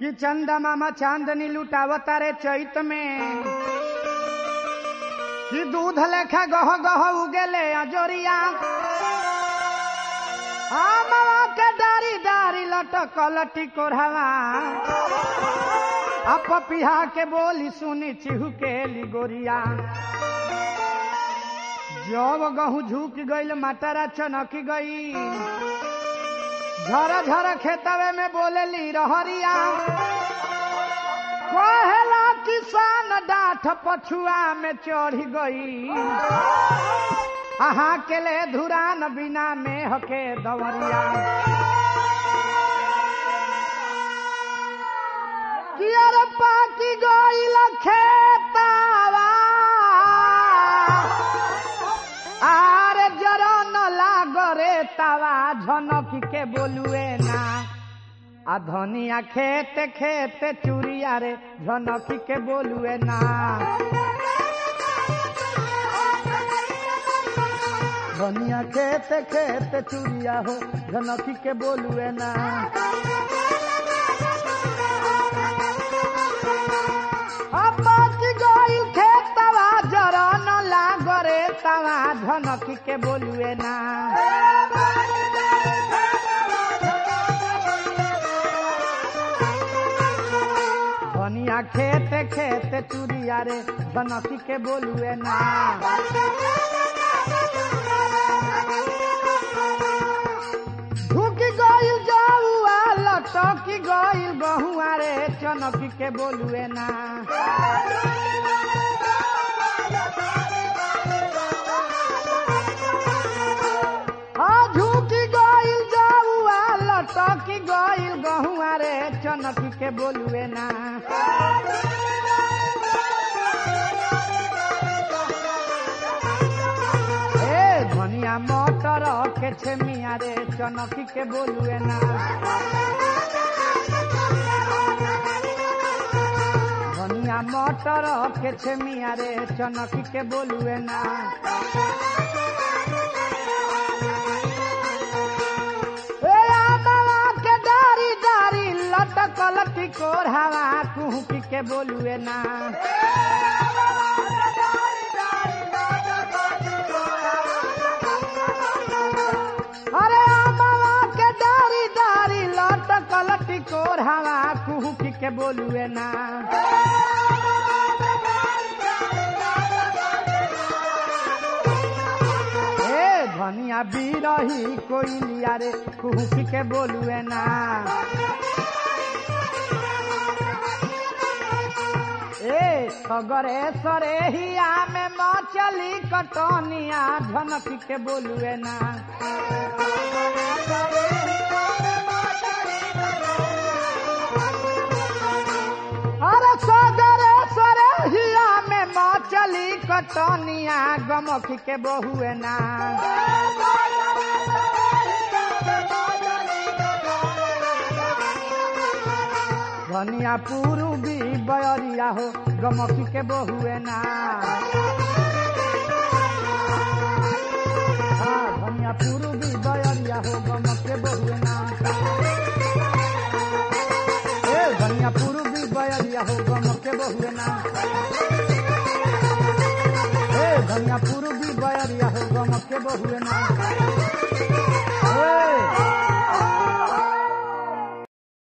कि चंदा मामा चांदनी लुटावता रे चैत में कि दूध लेखा गह गह उगेले अजोरिया मामा के डारी डारी लटकल टिकोरवा आप पिहा के बोली सुनी चिहुकेली गोरिया जब गहू झुक गईल मटरा चनक गई झर झर खेतवे में बोलेली रहरिया कहेला किसान डाठ पछुआ में चढ़ गई आहा के ले धुरान बिना में हके दवरिया कियर पाकी गईल खेतावा आरे जरा न लागरे तावा झनकी के बोलुए ना आ धनिया खेत खेत चुरिया रे झनकी के बोलुए ना धनिया खेत खेत चुरिया हो झनकी के बोलुए ना खेतवा जरा न लागरे तवा झनकी के बोलुए ना धनिया खेत खेत चुरिया रे झनकी के बोलुए ना झुकी गईल जाऊआ लटकी गईल गहुआ रे चनकी के बोलुए ना झुकी गईल जाऊआ लटकी गईल गहुआ रे चनकी के बोलुए ना धनिया मटर के छेमिया रे चनकी के बोलुए ना धनिया मटर के छेमिया रे चनकी के बोलुए ना के डारी डारी लटकल टिकोरवा कुहकी के बोलुए ना अरे मामा के डारी डारी लटकल टिकोरवा कुहकी के बोलुए ना धनिया बिरही कोई लिया रे कुहकी के बोलुए ना सगरे सरे हिया में मचली कटनिया झनकी के बोलुए ना अरे सगरे सरे हिया में मचली कटनिया गमकी के बहुए ना धनिया पूर्वी बयरिया हो गमकी के बहुए ना धनिया पूर्वी बयरिया हो गमकी के बहुए ना धनिया पूर्वी बयरिया हो गमकी के बहुए ना धनिया पूर्वी बयरिया हो गमकी के बहुए ना